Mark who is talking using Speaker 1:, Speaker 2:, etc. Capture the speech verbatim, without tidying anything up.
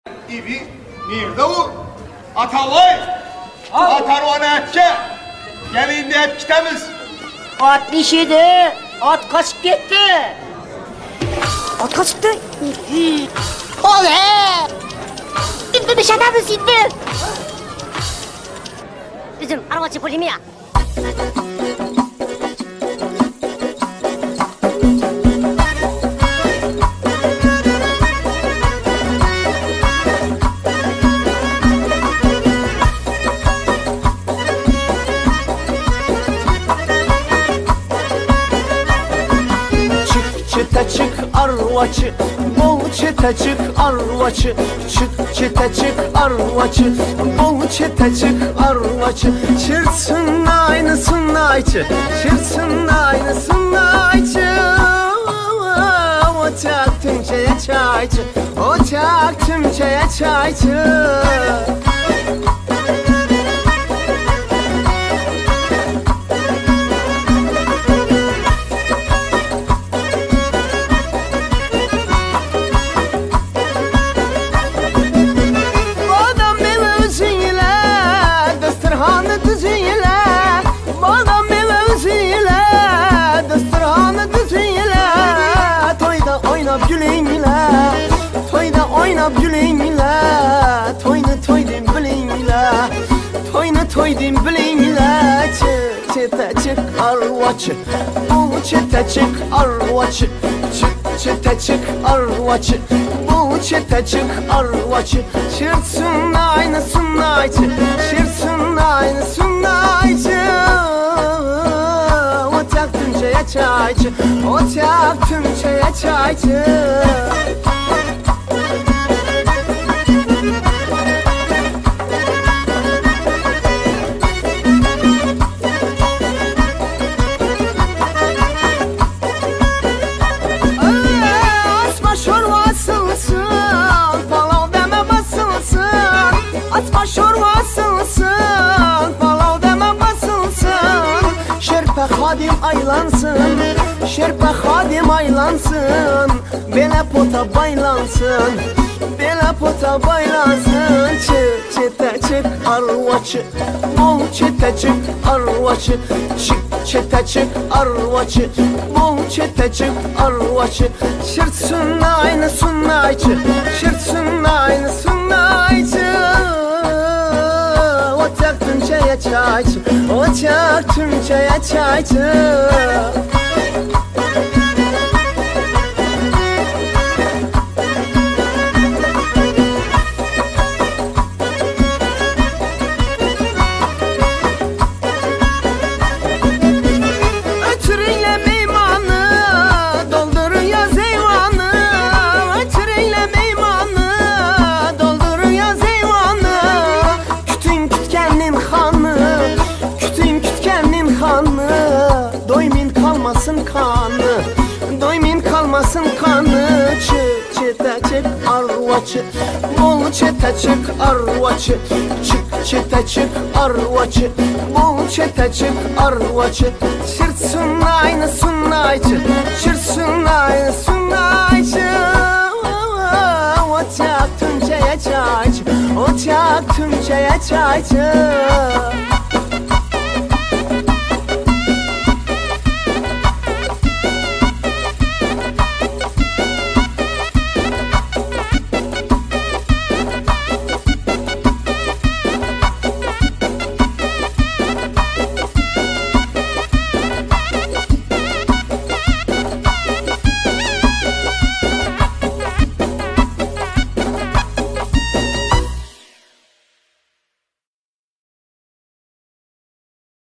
Speaker 1: İbi nerede o? Atavay! Atarvana etke! Gelin de hep kitemiz.
Speaker 2: At dişiydi. At kaçıp gitti. At kaçıptı. Oley! İndir bir şeyden mi sindir? Bizim arabacı polimiya.
Speaker 3: Çete çık arvaçı, bol çete çık arvaçı. Çık çete çık arvaçı, bol çete çık arvaçı. Çırtsın aynısın ayçı, çırtsın aynısın ayçı. Ocak tümçeye çayçı, ocak tümçeye çayçı. Toyda oynab güleyinle, toynu toydum bileyinle, toynu toydum bileyinle. Çete çık arvaçı, bul çete çık arvaçı. Çık çete çık arvaçı, bul çete çık arvaçı. Çırtsın aynısın ayçı, çırtsın aynısın ayçı. Ocak tümçeye çayçı, ocak tümçeye çayçı. Atma şorva asılsın, palav deme basılsın. Şerpe hadim aylansın, şerpe hadim aylansın. Bele pota baylansın, bele pota baylansın. Çık çete çık arvaçı, bol çete çık arvaçı. Çık çete çık arvaçı, bol çete çık arvaçı. Şırtsın aynısın ayçı, şırtsın aynısın ayçı. Ocak tümçeye çayçı, ocak tümçeye çayçı. Ötürüyle meymanı, doldur yaz eyvanı. Ötürüyle meymanı, doldur yaz eyvanı. Kütün kütkenin hanı, kütün kütkenin hanı. Doymin kalmasın kanı, doymin kalmasın kanı. Çık çete çık arvaçı, bol çete çık arvaçı. Çık çete çık arvaçı, bol çete çık arvaçı. Çırtsın aynısın ayçı, çırtsın aynısın ayçı. Ocak tümçeye çayçı, ocak tümçeye çayçı.